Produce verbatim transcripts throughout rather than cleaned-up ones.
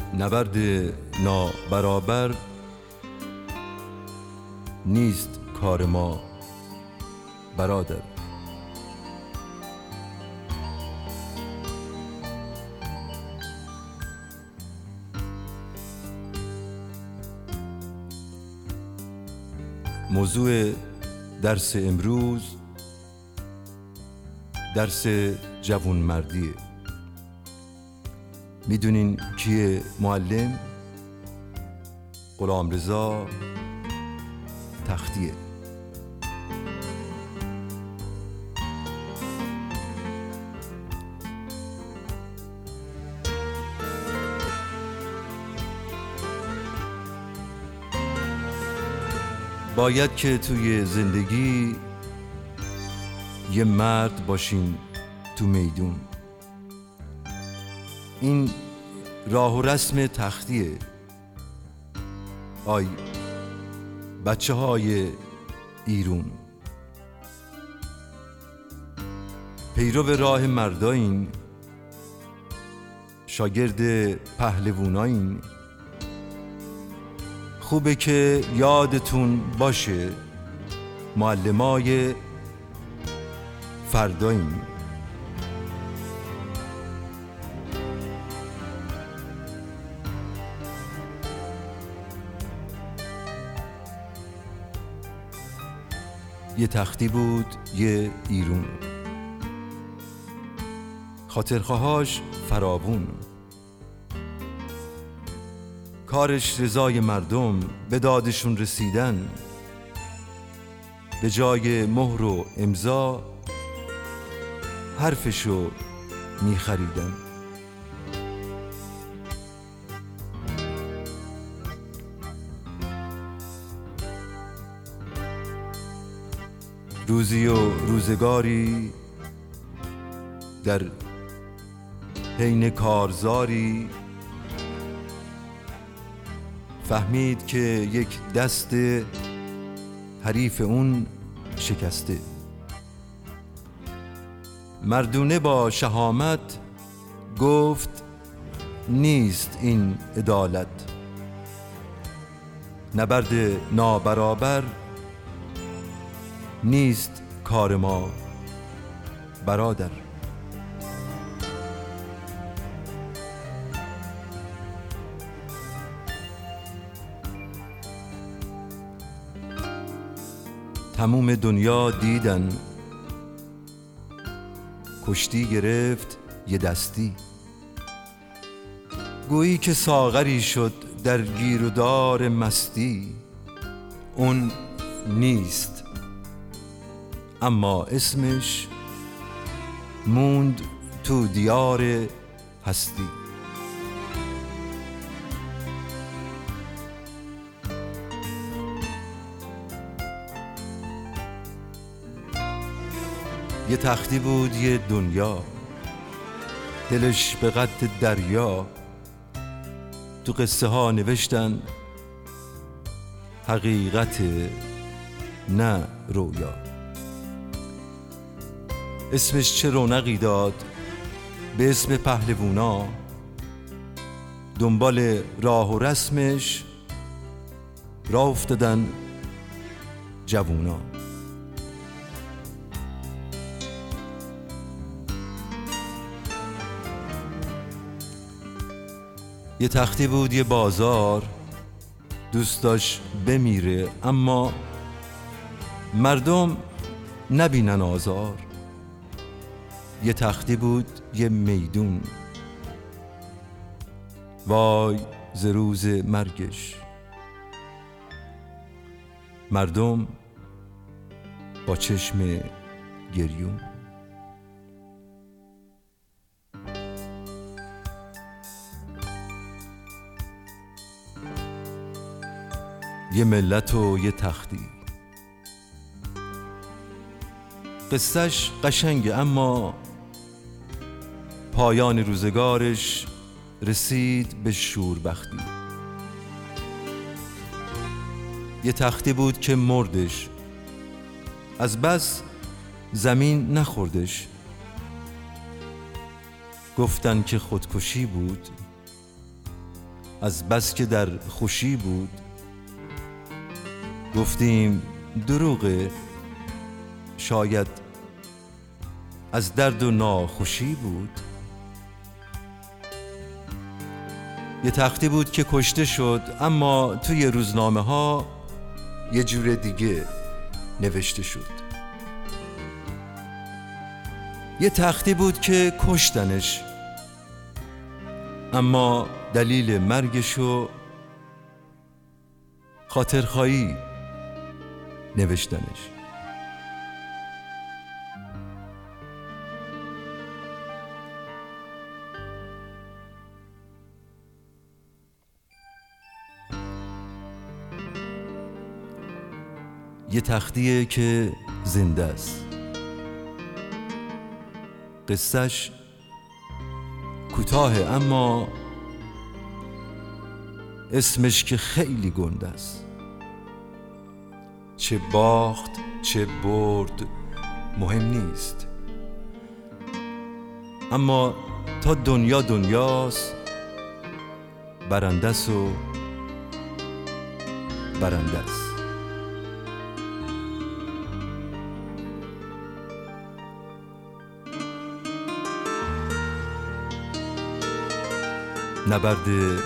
نبرد نابرابر نیست کار ما برادر. موضوع درس امروز درس جوانمردیه. میدونین کیه معلم؟ غلامرضا تختیه. باید که توی زندگی یه مرد باشین تو میدون. این راه و رسم تختیه. آی بچه های ایرون، پیرو راه مردایین، شاگرد پهلوونایین. خوبه که یادتون باشه معلمای فردایین. یه تختی بود یه ایرون، خاطرخواهاش فراوون. کارش رضای مردم، به دادشون رسیدن. به جای مهر و امضا حرفشو میخریدن. روزی و روزگاری در حین کارزاری فهمید که یک دست حریف اون شکسته. مردونه با شهامت گفت نیست این عدالت. نبرد نابرابر نیست کار ما برادر. تموم دنیا دیدن، کشتی گرفت یه دستی. گویی که ساغری شد در گیر و دار مستی. اون نیست اما اسمش موند تو دیار هستی. یه تختی بود یه دنیا، دلش به قد دریا. تو قصه ها نوشتن حقیقت نه رویا. اسمش چه رونقی داد به اسم پهلوونا. دنبال راه و رسمش راه افتادن جوونا. یه تختی بود یه بازار، دوست داشت بمیره اما مردم نبینن آزار. یه تختی بود یه میدون، وای ز روز مرگش. مردم با چشم گریون. یه ملت و یه تختی. قصهش قشنگه اما پایان روزگارش رسید به شوربختی. یه تختی بود که مردش، از بس زمین نخوردش. گفتن که خودکشی بود از بس که در خوشی بود، گفتیم دروغه، شاید از درد و ناخوشی بود. یه تختی بود که کشته شد، اما توی روزنامه ها یه جور دیگه نوشته شد. یه تختی بود که کشتنش، اما دلیل مرگشو خاطرخواهی نوشتنش. یه تختیه که زنده است، قصهش کوتاهه اما اسمش که خیلی گنده است. چه باخت چه برد مهم نیست، اما تا دنیا دنیاست، برندس و برندس. نبرد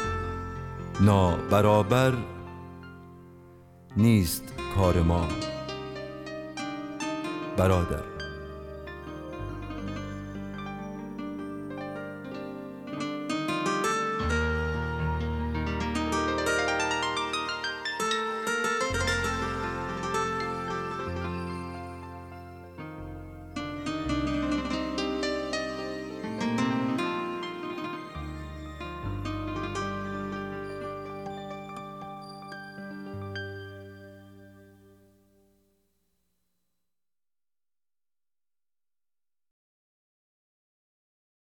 نابرابر نیست کار ما برادر.